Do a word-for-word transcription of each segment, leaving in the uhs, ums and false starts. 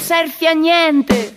selfie a niente.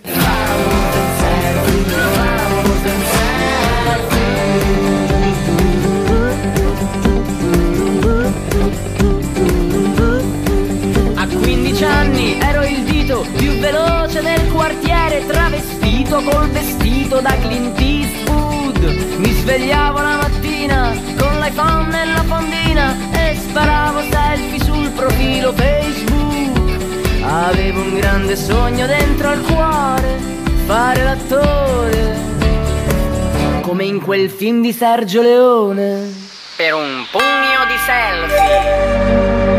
A quindici anni ero il dito più veloce del quartiere, travestito col vestito da Clint Eastwood. Mi svegliavo la mattina con l'iPhone nella fondina e sparavo selfie sul profilo Facebook. Avevo un grande sogno dentro al cuore, fare l'attore, come in quel film di Sergio Leone. Per un pugno di selfie.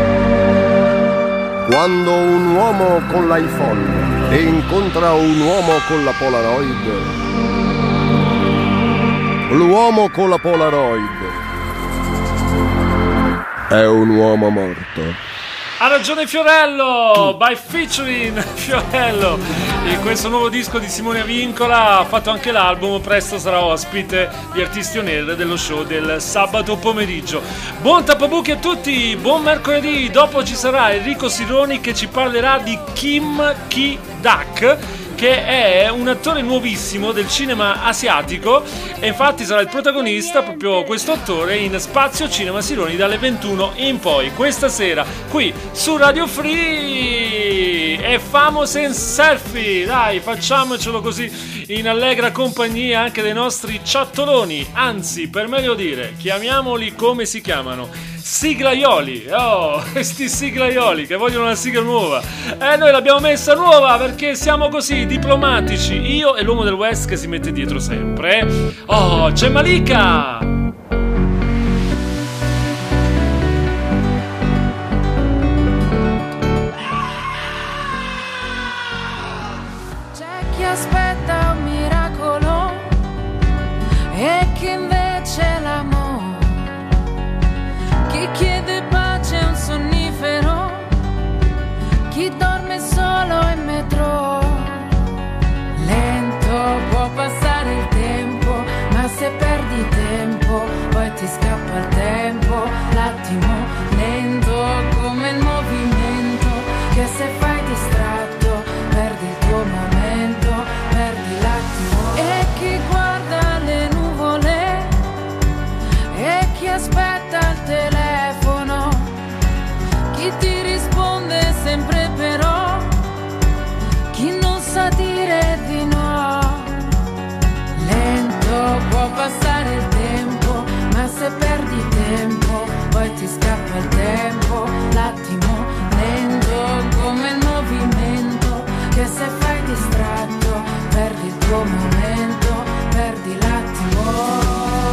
Quando un uomo con l'iPhone e incontra un uomo con la Polaroid, l'uomo con la Polaroid è un uomo morto. Ha ragione Fiorello, by featuring Fiorello. In questo nuovo disco di Simone Vincola ha fatto anche l'album, presto sarà ospite di Artisti On Air dello show del sabato pomeriggio. Buon tappabuchi a tutti, buon mercoledì. Dopo ci sarà Enrico Sironi che ci parlerà di Kim Ki-Dak, che è un attore nuovissimo del cinema asiatico e infatti sarà il protagonista, proprio questo attore, in Spazio Cinema Sironi dalle ventuno in poi questa sera qui su Radio Free. E famos in selfie, dai, facciamocelo così in allegra compagnia anche dei nostri ciattoloni, anzi per meglio dire chiamiamoli come si chiamano, siglaioli. Oh, questi siglaioli che vogliono una sigla nuova e eh, noi l'abbiamo messa nuova perché siamo così diplomatici, io e l'uomo del West che si mette dietro sempre, eh? Oh, c'è Malika. C'è chi aspetta un miracolo e chi invece l'amore, chi chiede pace a un sonnifero, chi dorme solo in metro. Lento può passare il tempo, ma se perdi tempo poi ti scappa il tempo. L'attimo lento come il movimento, che se fai distratto perdi il tuo momento, perdi l'attimo. E chi guarda le nuvole e chi aspetta il telefono, chi ti risponde sempre però, chi non sa dire di no. Lento può passare il tempo, ma se perdi tempo poi ti scappa il tempo. L'attimo lento come il movimento, che se fai distratto perdi il tuo momento, perdi l'attimo.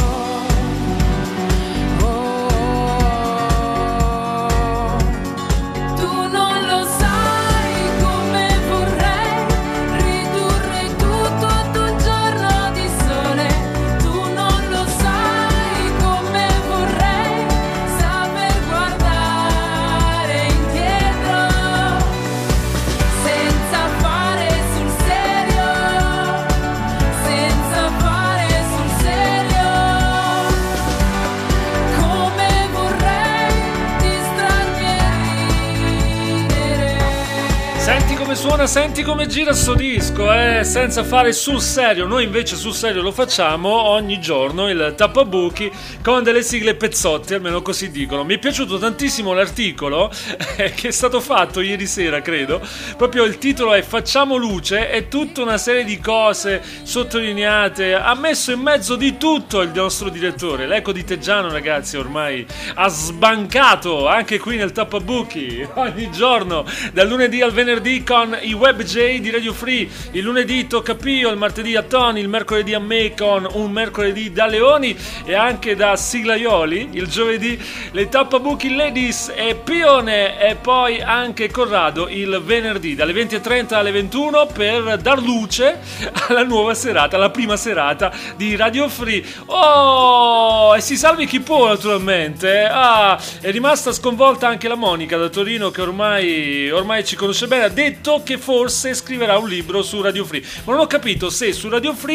Suona, senti come gira sto disco, eh? Senza fare sul serio. Noi invece sul serio lo facciamo ogni giorno, il tappabuchi, con delle sigle pezzotti, almeno così dicono. Mi è piaciuto tantissimo l'articolo eh, che è stato fatto ieri sera, credo. Proprio il titolo è Facciamo luce, e tutta una serie di cose sottolineate. Ha messo in mezzo di tutto il nostro direttore. L'eco di Teggiano, ragazzi, ormai ha sbancato anche qui nel tappabuchi ogni giorno, dal lunedì al venerdì con i Web J di Radio Free. Il lunedì tocca Pio, il martedì a Tony, il mercoledì a me con un mercoledì da Leoni e anche da Siglaioli. Il giovedì le tappabuchi Ladies e Pione, e poi anche Corrado il venerdì dalle venti e trenta alle ventuno per dar luce alla nuova serata, alla prima serata di Radio Free. Oh, e si salvi chi può, naturalmente. Ah, è rimasta sconvolta anche la Monica da Torino, che ormai ormai ci conosce bene. Ha detto che forse scriverà un libro su Radio Free, ma non ho capito se su Radio Free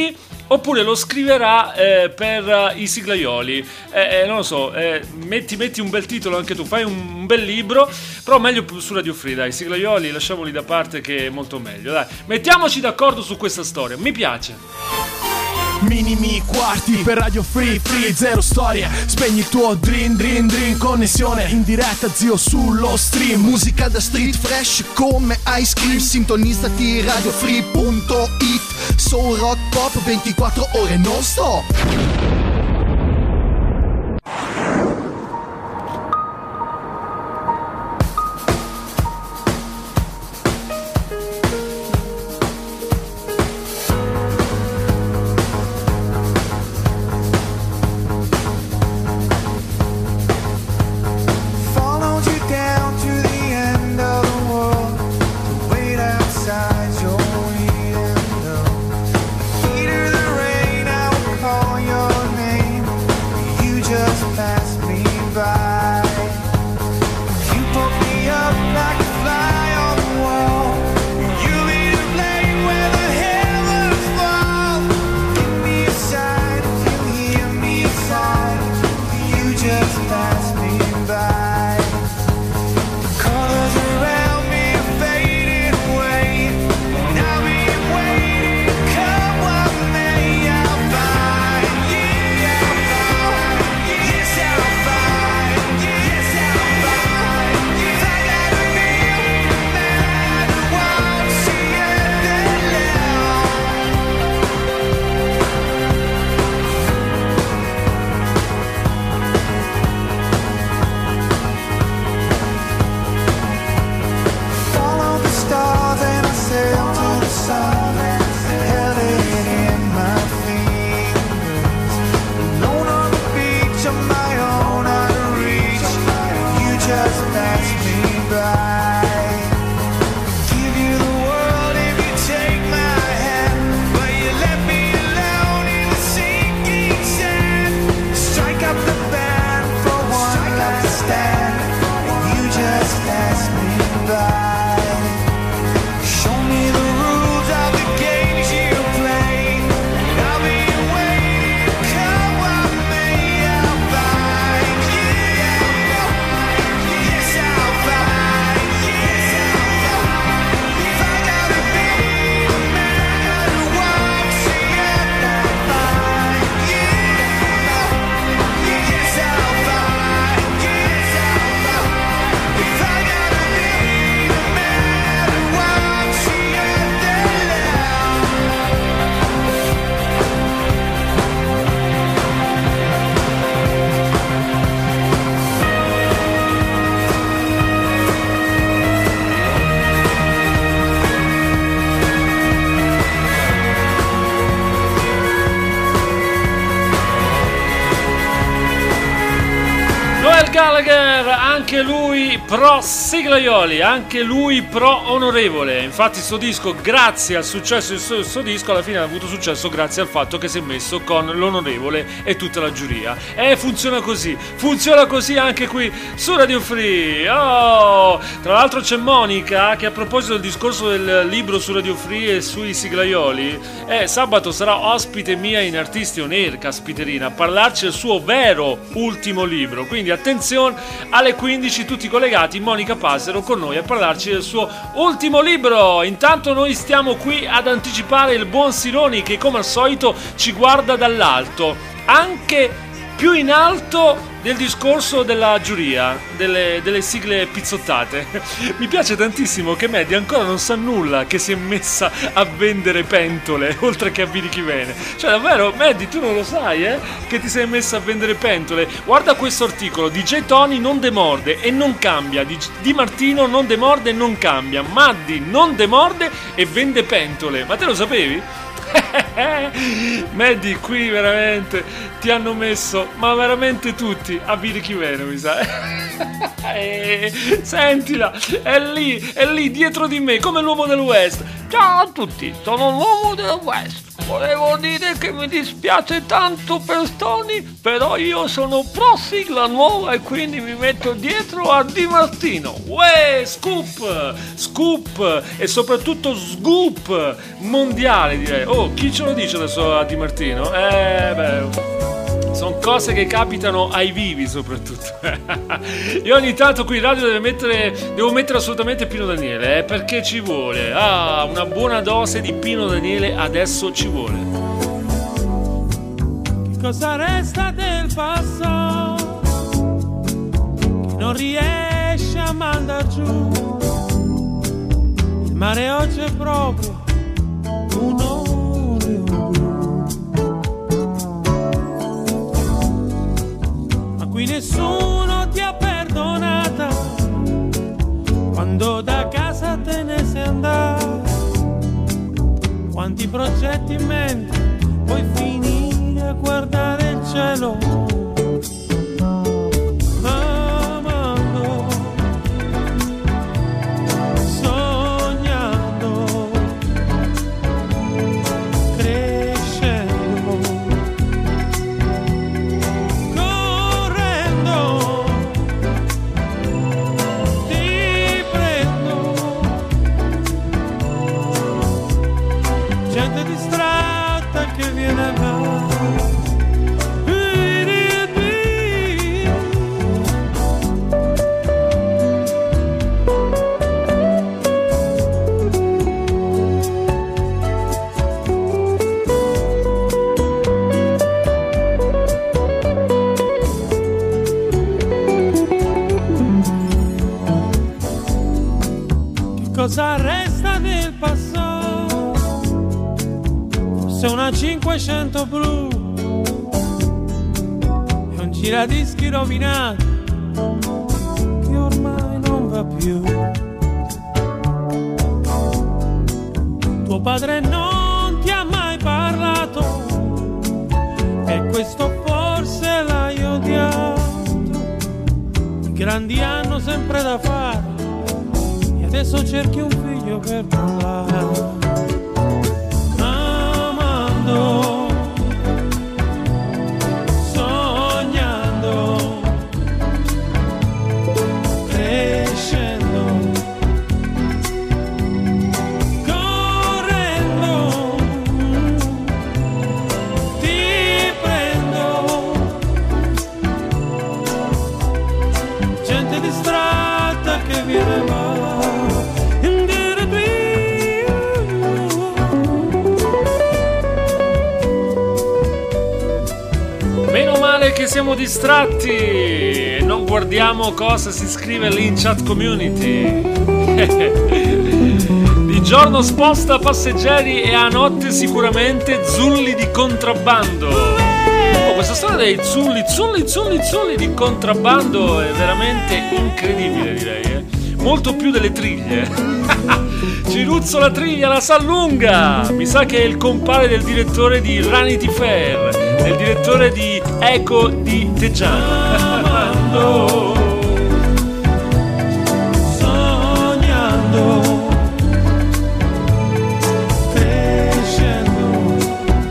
oppure lo scriverà eh, per uh, i siglaioli. Eh, eh, non lo so, eh, metti, metti un bel titolo anche tu, fai un, un bel libro, però meglio su Radio Free, dai, i siglaioli lasciamoli da parte che è molto meglio, dai. Mettiamoci d'accordo su questa storia, mi piace. Minimi quarti per Radio Free, free, zero storie. Spegni il tuo dream, dream, dream. Connessione in diretta, zio, sullo stream. Musica da street fresh come ice cream. Sintonizzati radio free punto it. Soul, rock, pop, ventiquattro ore non stop. Gallagher, anche lui pro siglaioli, anche lui pro onorevole. Infatti sto disco, grazie al successo di sto, sto disco, alla fine ha avuto successo grazie al fatto che si è messo con l'onorevole e tutta la giuria. E funziona così, funziona così anche qui su Radio Free. Oh! Tra l'altro c'è Monica che, a proposito del discorso del libro su Radio Free e sui siglaioli, eh, sabato sarà ospite mia in Artisti On Air, caspiterina, a parlarci del suo vero ultimo libro. Quindi attenzione, alle quindici tutti collegati, Monica Passero con noi a parlarci del suo ultimo libro. Intanto noi stiamo qui ad anticipare il buon Sironi che come al solito ci guarda dall'alto, anche più in alto del discorso della giuria, delle, delle sigle pizzottate. Mi piace tantissimo che Maddie ancora non sa nulla, che si è messa a vendere pentole oltre che a Virichivene. Cioè davvero, Maddie, tu non lo sai, eh? Che ti sei messa a vendere pentole. Guarda questo articolo: D J Tony non demorde e non cambia, Di, Di Martino non demorde e non cambia, Maddie non demorde e vende pentole. Ma te lo sapevi? Maddie, qui veramente ti hanno messo, ma veramente tutti, a Virichivene, mi sa. E, sentila, è lì, è lì dietro di me, come l'uomo del West. Ciao a tutti, sono l'uomo del West. volevo dire che mi dispiace tanto per Tony, però io sono pro sigla nuova e quindi mi metto dietro a Di Martino. Uè, scoop, scoop e soprattutto scoop mondiale, direi. Oh, chi ce lo dice adesso a Di Martino? Eh, beh... sono cose che capitano ai vivi soprattutto. Io ogni tanto qui in radio devo mettere, devo mettere assolutamente Pino Daniele, eh, perché ci vuole. Ah, una buona dose di Pino Daniele adesso ci vuole. Che cosa resta del passato che non riesce a mandar giù? Il mare oggi è proprio un olio blu. Qui nessuno ti ha perdonata quando da casa te ne sei andato. Quanti progetti in mente, puoi finire a guardare il cielo. Amando, sognando, crescendo. Gente distratta che viene va. Che cosa resta del passato? Forse una cinquecento blu e un giradischi rovinato che ormai non va più. Tuo padre non ti ha mai parlato e questo forse l'hai odiato. I grandi hanno sempre da fare e adesso cerchi un figlio per parlare. Sognando, crescendo, correndo, ti prendo. Gente distratta che viene e va. Meno male che siamo distratti e non guardiamo cosa si scrive lì in chat community. Di giorno sposta passeggeri e a notte sicuramente zulli di contrabbando. Oh, questa storia dei zulli, zulli, zulli, zulli di contrabbando è veramente incredibile, direi, eh? Molto più delle triglie. Ciruzzo la triglia la sa lunga. Mi sa che è il compare del direttore di Vanity Fair, del direttore di Eco di Teggiano. Sognando, crescendo,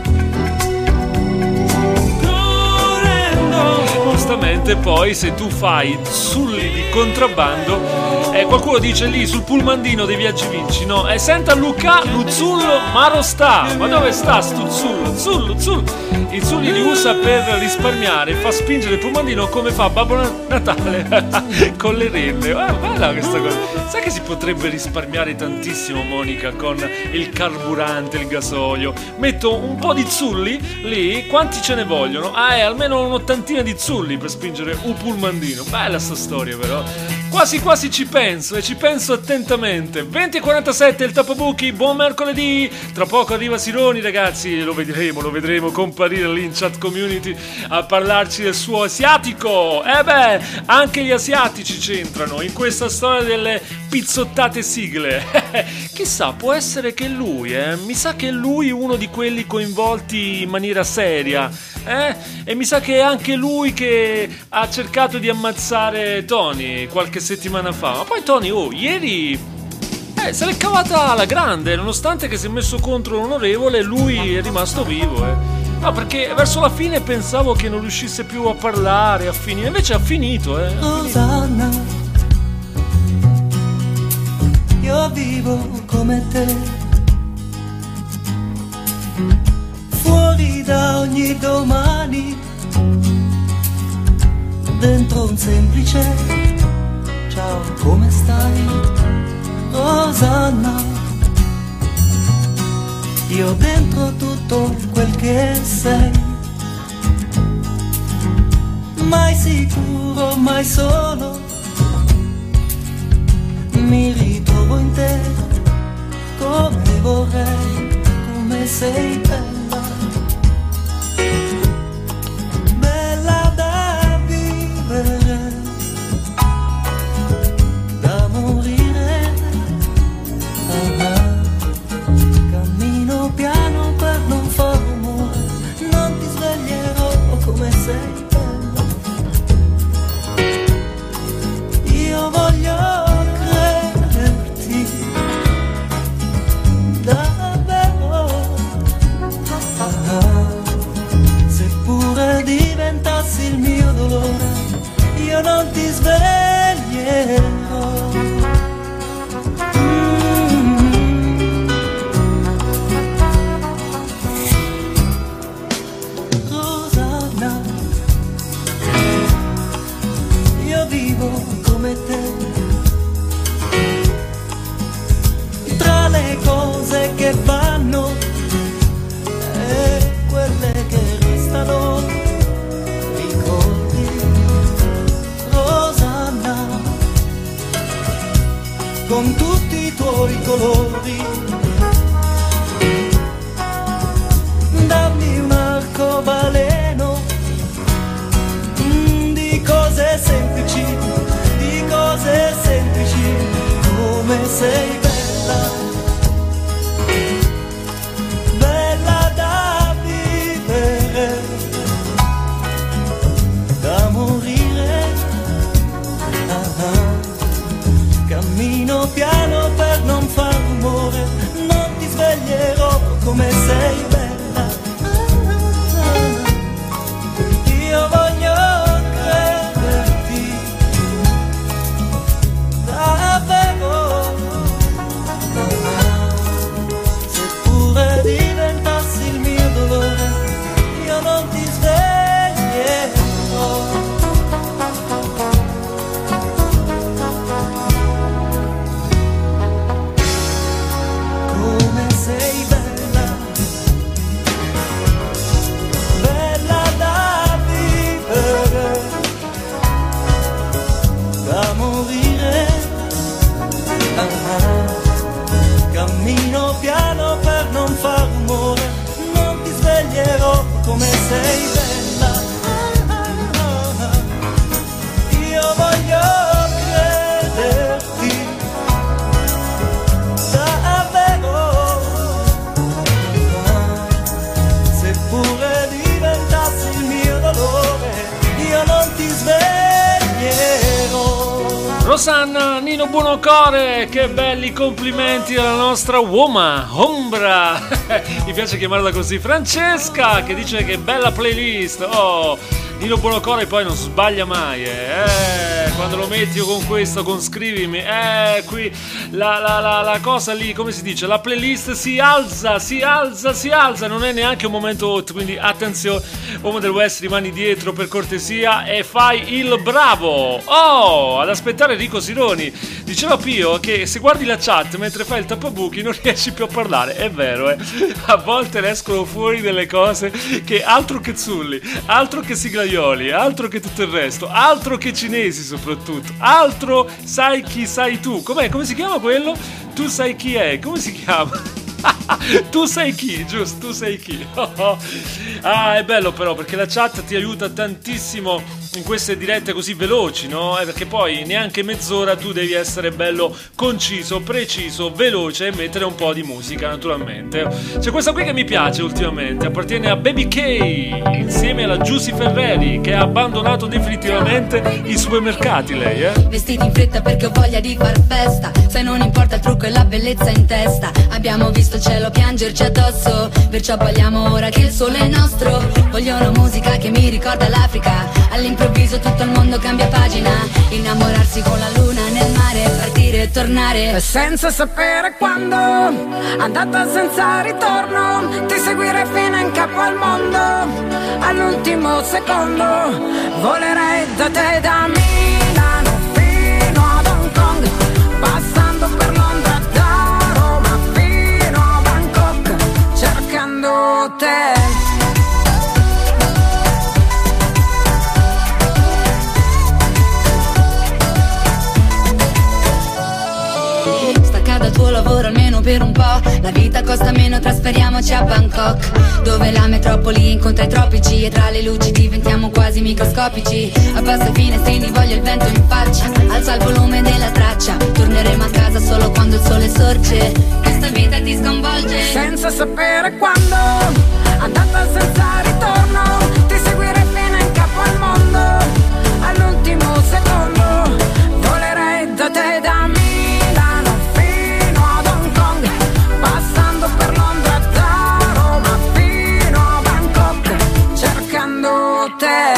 correndo. Giustamente poi se tu fai zulli di contrabbando, eh, qualcuno dice lì sul pullmandino dei Viaggi Vinci, no? E senta Luca, lo zullo maro sta. Ma dove sta sto zullo? Zullo, zullo. Il zulli li usa per risparmiare, fa spingere il pullmandino come fa Babbo Natale con le renne. Ah, bella questa cosa. Sai che si potrebbe risparmiare tantissimo, Monica, con il carburante, il gasolio? Metto un po' di zulli lì, quanti ce ne vogliono? Ah, è almeno un'ottantina di zulli per spingere un pullmandino. Bella sta storia, però. Quasi quasi ci penso e ci penso attentamente. Venti e quarantasette il Tappabuchi, buon mercoledì. Tra poco arriva Sironi, ragazzi, lo vedremo, lo vedremo comparire lì in chat community a parlarci del suo asiatico. Eh beh, anche gli asiatici c'entrano in questa storia delle pizzottate sigle. Chissà, può essere che lui, eh? Mi sa che è lui uno di quelli coinvolti in maniera seria, eh? E mi sa che è anche lui che ha cercato di ammazzare Tony qualche settimana fa. Ma poi Tony, oh, ieri... Eh, se l'è cavata alla grande, nonostante che si è messo contro l'onorevole, lui è rimasto vivo, eh. No, perché verso la fine pensavo che non riuscisse più a parlare, a finire, invece ha finito, eh. Rosanna, io vivo come te, fuori da ogni domani, dentro un semplice ciao, come stai, Rosanna? Io dentro tutto quel che sei, mai sicuro, mai solo, mi ritrovo in te, come vorrei, come sei bella, bella da vivere, da morire, ah, ah. Cammino piano per non far rumore, non ti sveglierò come sei bella, io voglio crederti davvero, ah, seppure diventassi il mio dolore, io non ti sveglierò. Tra le cose che vanno e quelle che restano, ricordi, Rosanna, con tutti i tuoi colori, dammi un arcobaleno mm, di cose semplici, di cose semplici, come sei bella, bella da vivere, da morire, ah, ah. Cammino piano per non far rumore, non ti sveglierò come sei bella, ah, ah. Io voglio crederti davvero, seppure diventassi il mio dolore, io non ti sveglierò. Come sei bella, bella da vivere, da morire, ah, ah. Cammino piano per non far rumore, non ti sveglierò come sei bella, ah, ah, ah. Io voglio crederti davvero, ah, seppure diventassi il mio dolore, io non ti sveglierò. Rosanna, Nino Buonocore, che belli complimenti alla nostra uomo, Ombra. Mi piace chiamarla così. Francesca, che dice che bella playlist. Oh, Nino Buonocore poi non sbaglia mai, eh. eh quando lo metti io con questo, con scrivimi, eh, qui la, la, la, la cosa lì, come si dice, la playlist si alza, si alza, si alza, non è neanche un momento hot, quindi attenzione, uomo del West, rimani dietro per cortesia e fai il bravo. Oh, ad aspettare Enrico Sironi. Diceva Pio che se guardi la chat mentre fai il tappabuchi non riesci più a parlare, è vero, eh. A volte ne escono fuori delle cose che altro che Zulli, altro che Siglaioli, altro che tutto il resto, altro che cinesi soprattutto, altro sai chi sei tu. Com'è? Come si chiama quello? Tu sai chi è? Come si chiama? Tu sei chi, giusto? Tu sei chi? Ah, è bello però perché la chat ti aiuta tantissimo in queste dirette così veloci, no? Perché poi neanche mezz'ora tu devi essere bello conciso, preciso, veloce e mettere un po' di musica, naturalmente. C'è questa qui che mi piace ultimamente, appartiene a Baby K insieme alla Giusy Ferreri, che ha abbandonato definitivamente i supermercati, lei, eh? Vestiti in fretta perché ho voglia di far festa, se non importa il trucco e la bellezza in testa. Abbiamo visto il cielo piangerci addosso, perciò balliamo ora che il sole è nostro. Voglio una musica che mi ricorda l'Africa, all'improvviso tutto il mondo cambia pagina. Innamorarsi con la luna nel mare, partire e tornare senza sapere quando, andata senza ritorno, ti seguire fino in capo al mondo. All'ultimo secondo volerei da te, da Milano fino ad Hong Kong, passando per Londra, da Roma fino a Bangkok, cercando te. Dal tuo lavoro almeno per un po', la vita costa meno, trasferiamoci a Bangkok, dove la metropoli incontra i tropici e tra le luci diventiamo quasi microscopici. Abbassa i finestrini, voglio il vento in faccia, alza il volume della traccia, torneremo a casa solo quando il sole sorge, questa vita ti sconvolge. Senza sapere quando, andata senza ritorno, ti seguire fino in capo al mondo. All'ultimo secondo volerei da te, da me, te.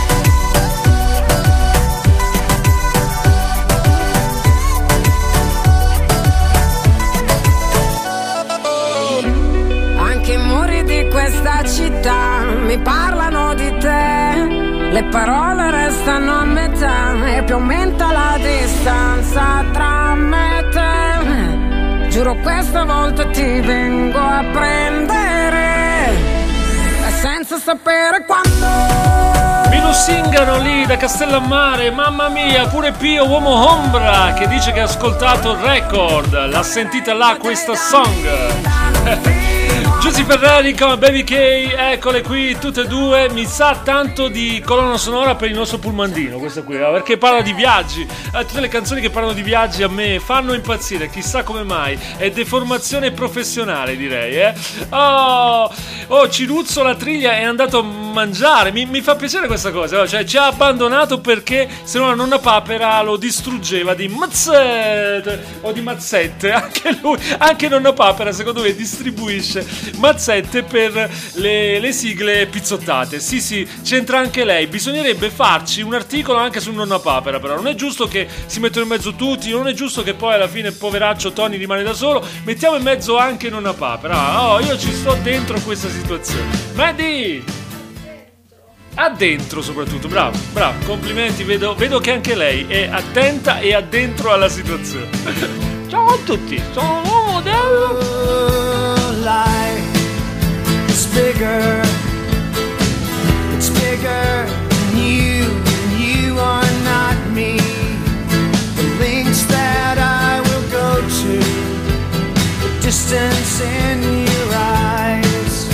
Anche i muri di questa città mi parlano di te, le parole restano a metà e più aumenta la distanza tra me e te. Giuro questa volta ti vengo a prendere senza sapere quando. Mi lusingano lì da Castellammare, mamma mia, pure Pio Uomo Ombra che dice che ha ascoltato il record, l'ha sentita là questa song. Giusy Ferreri come Baby K, eccole qui tutte e due. Mi sa tanto di colonna sonora per il nostro pullmandino questa qui, perché parla di viaggi. eh, tutte le canzoni che parlano di viaggi a me fanno impazzire, chissà come mai. È deformazione professionale, direi, eh. Oh, oh Ciruzzo la triglia è andato a mangiare, mi, mi fa piacere questa cosa, cioè ci ha abbandonato perché se no la nonna Papera lo distruggeva di mazzette o di mazzette. Anche lui, anche nonna Papera secondo me distribuisce mazzette per le, le sigle pizzottate. Sì sì, c'entra anche lei. Bisognerebbe farci un articolo anche su nonna Papera, però non è giusto che si mettono in mezzo tutti, non è giusto che poi alla fine poveraccio Tony rimane da solo. Mettiamo in mezzo anche nonna Papera. Oh, io ci sto dentro questa situazione. Maddie! Addentro soprattutto, bravo, bravo, complimenti, vedo, vedo che anche lei è attenta e addentro alla situazione. Ciao a tutti, sono l'uomo del... It's bigger, it's bigger than you, and you are not me. The links that I will go to, the distance in your eyes.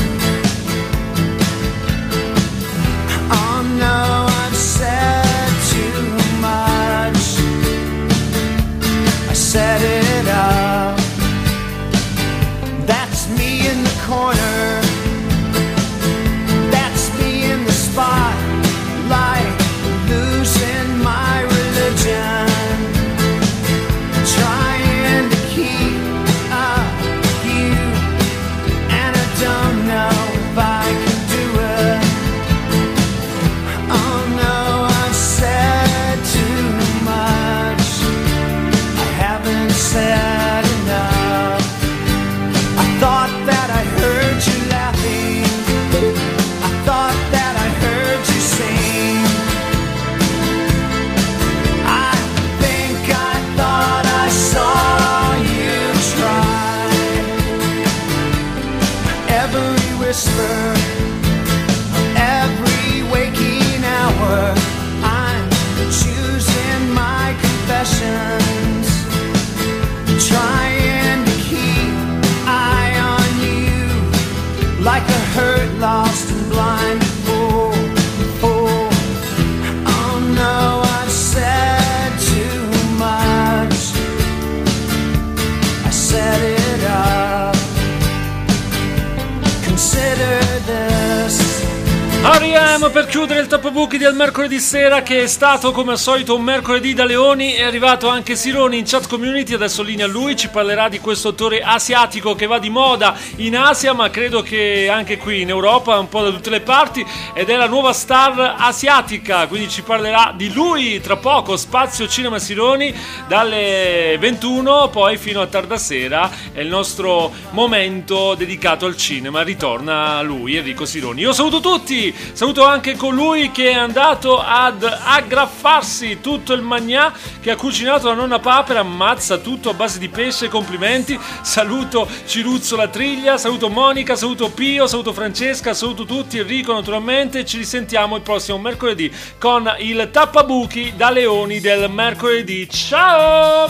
Oh no, I've said too much, I set it up. That's me in the corner, that's me in the spotlight, losing my religion, trying to keep up with you, and I don't know if I can do it. Oh no, I've said too much, I haven't said enough. I thought that I heard you laughing, I thought that I heard you sing. I think I thought I saw you try. Every whisper, every waking hour, I'm choosing my confessions, trying to keep eye on you, like a hurt, lost and blind fool, fool. Oh Time per chiudere il Tappabuchi del mercoledì sera, che è stato come al solito un mercoledì da leoni. È arrivato anche Sironi in chat community, adesso linea a lui, ci parlerà di questo attore asiatico che va di moda in Asia, ma credo che anche qui in Europa, un po' da tutte le parti, ed è la nuova star asiatica, quindi ci parlerà di lui tra poco. Spazio Cinema Sironi dalle ventuno poi fino a tarda sera è il nostro momento dedicato al cinema, ritorna lui, Enrico Sironi. Io saluto tutti, saluto anche colui che è andato ad aggraffarsi tutto il magnà che ha cucinato la nonna Papera, ammazza tutto a base di pesce, complimenti. Saluto Ciruzzo La Triglia, saluto Monica, saluto Pio, saluto Francesca, saluto tutti, Enrico naturalmente. Ci risentiamo il prossimo mercoledì con il Tappabuchi da leoni del mercoledì. Ciao!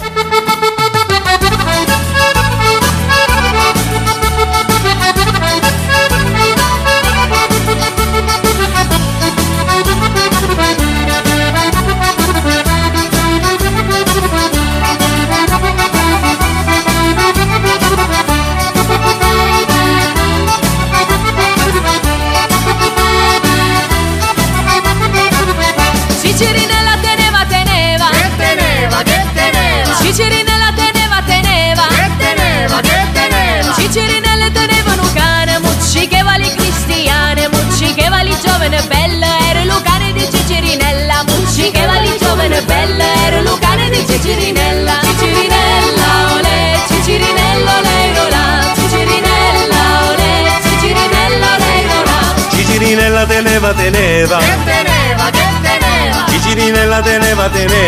Cicirinella teneva, teneva, che teneva, che teneva. Cicirinella teneva, teneva, che teneva, che teneva. Cicirinelle tenevano cane, muccicheva li cristiane, muccicheva li giovane bella, era Lucane di Cicirinella, muccicheva li giovane bella, era Lucane di Cicirinella. Cicirinella, olè, Cicirinella, olè, olà, Cicirinella, olè, Cicirinella, olè, olà. Cicirinella teneva, teneva, che teneva, che teneva. Cicirinella teneva, teneva.